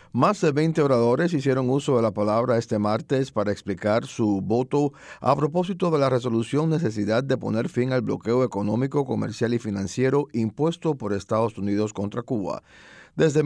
Más de 20 oradores hicieron uso de la palabra este martes para explicar su voto a propósito de la resolución necesidad de poner fin al bloqueo económico, comercial y financiero impuesto por Estados Unidos contra Cuba. Desde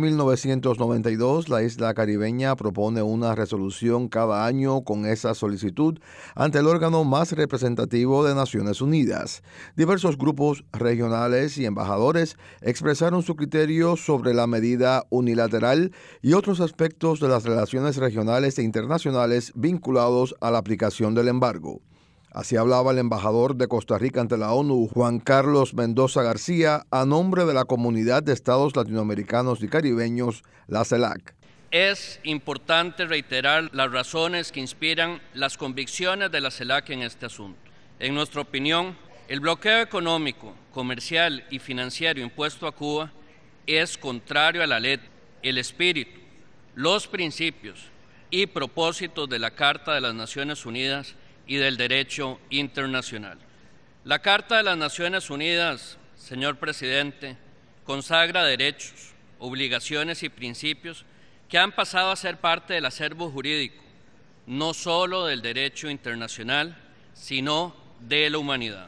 1992, la isla caribeña propone una resolución cada año con esa solicitud ante el órgano más representativo de Naciones Unidas. Diversos grupos regionales y embajadores expresaron su criterio sobre la medida unilateral y otros aspectos de las relaciones regionales e internacionales vinculados a la aplicación del embargo. Así hablaba el embajador de Costa Rica ante la ONU, Juan Carlos Mendoza García, a nombre de la Comunidad de Estados Latinoamericanos y Caribeños, la CELAC. Es importante reiterar las razones que inspiran las convicciones de la CELAC en este asunto. En nuestra opinión, el bloqueo económico, comercial y financiero impuesto a Cuba es contrario a la letra, el espíritu, los principios y propósitos de la Carta de las Naciones Unidas y del derecho internacional. La Carta de las Naciones Unidas, señor presidente, consagra derechos, obligaciones y principios que han pasado a ser parte del acervo jurídico, no solo del derecho internacional, sino de la humanidad.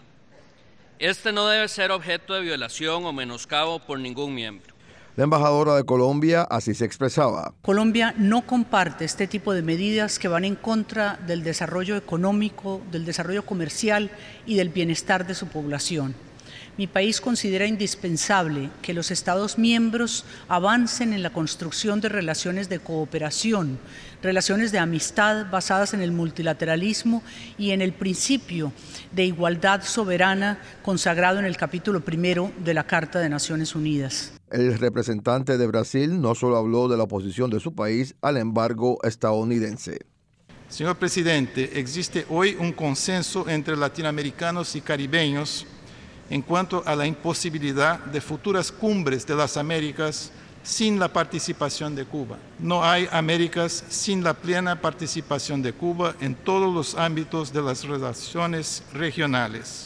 Este no debe ser objeto de violación o menoscabo por ningún miembro. La embajadora de Colombia así se expresaba. Colombia no comparte este tipo de medidas que van en contra del desarrollo económico, del desarrollo comercial y del bienestar de su población. Mi país considera indispensable que los Estados miembros avancen en la construcción de relaciones de cooperación, relaciones de amistad basadas en el multilateralismo y en el principio de igualdad soberana consagrado en el capítulo 1 de la Carta de Naciones Unidas. El representante de Brasil no solo habló de la oposición de su país al embargo estadounidense. Señor presidente, existe hoy un consenso entre latinoamericanos y caribeños en cuanto a la imposibilidad de futuras cumbres de las Américas sin la participación de Cuba. No hay Américas sin la plena participación de Cuba en todos los ámbitos de las relaciones regionales.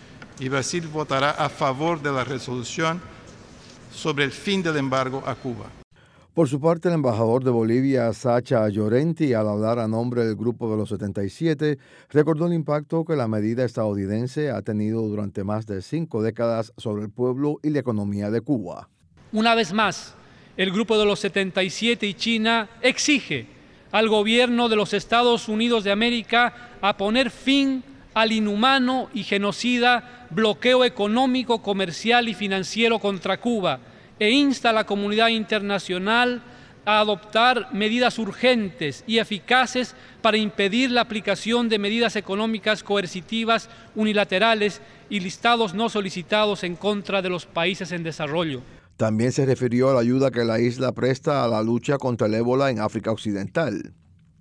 Y Brasil votará a favor de la resolución sobre el fin del embargo a Cuba. Por su parte, el embajador de Bolivia, Sacha Llorenti, al hablar a nombre del Grupo de los 77, recordó el impacto que la medida estadounidense ha tenido durante más de 5 décadas sobre el pueblo y la economía de Cuba. Una vez más, el Grupo de los 77 y China exige al gobierno de los Estados Unidos de América a poner fin al inhumano y genocida bloqueo económico, comercial y financiero contra Cuba, e insta a la comunidad internacional a adoptar medidas urgentes y eficaces para impedir la aplicación de medidas económicas coercitivas unilaterales y listados no solicitados en contra de los países en desarrollo. También se refirió a la ayuda que la isla presta a la lucha contra el ébola en África Occidental.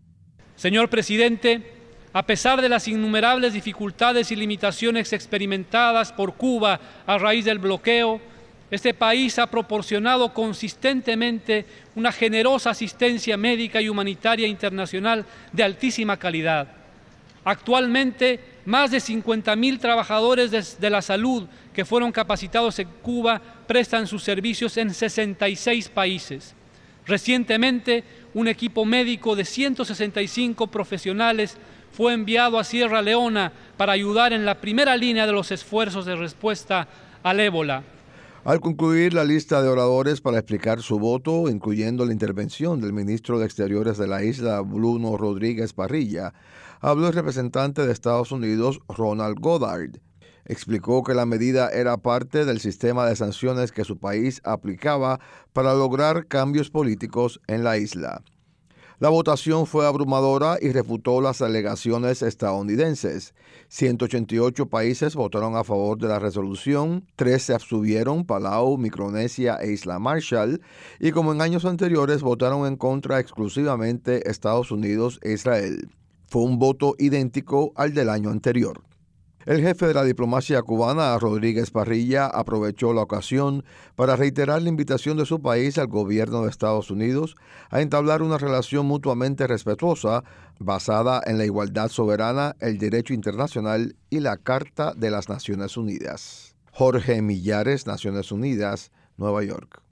Señor presidente, a pesar de las innumerables dificultades y limitaciones experimentadas por Cuba a raíz del bloqueo, este país ha proporcionado consistentemente una generosa asistencia médica y humanitaria internacional de altísima calidad. Actualmente, más de 50.000 trabajadores de la salud que fueron capacitados en Cuba prestan sus servicios en 66 países. Recientemente, un equipo médico de 165 profesionales fue enviado a Sierra Leona para ayudar en la primera línea de los esfuerzos de respuesta al ébola. Al concluir la lista de oradores para explicar su voto, incluyendo la intervención del ministro de Exteriores de la isla, Bruno Rodríguez Parrilla, habló el representante de Estados Unidos, Ronald Goddard. Explicó que la medida era parte del sistema de sanciones que su país aplicaba para lograr cambios políticos en la isla. La votación fue abrumadora y refutó las alegaciones estadounidenses. 188 países votaron a favor de la resolución, 3 se abstuvieron, Palau, Micronesia e Isla Marshall, y como en años anteriores votaron en contra exclusivamente Estados Unidos e Israel. Fue un voto idéntico al del año anterior. El jefe de la diplomacia cubana, Rodríguez Parrilla, aprovechó la ocasión para reiterar la invitación de su país al gobierno de Estados Unidos a entablar una relación mutuamente respetuosa basada en la igualdad soberana, el derecho internacional y la Carta de las Naciones Unidas. Jorge Millares, Naciones Unidas, Nueva York.